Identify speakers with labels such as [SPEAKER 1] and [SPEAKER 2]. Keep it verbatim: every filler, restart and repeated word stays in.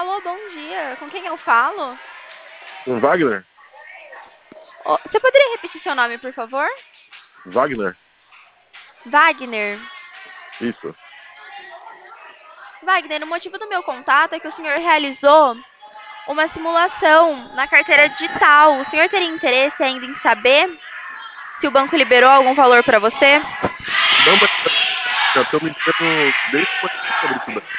[SPEAKER 1] Alô, bom dia. Com quem eu falo?
[SPEAKER 2] Com Wagner?
[SPEAKER 1] Ô, você poderia repetir seu nome, por favor?
[SPEAKER 2] Wagner?
[SPEAKER 1] Wagner.
[SPEAKER 2] Isso.
[SPEAKER 1] Wagner, o motivo do meu contato é que o senhor realizou uma simulação na carteira digital. O senhor teria interesse ainda em saber se o banco liberou algum valor para você?
[SPEAKER 2] Não, mas já estamos entrando desde quando sobre isso daí.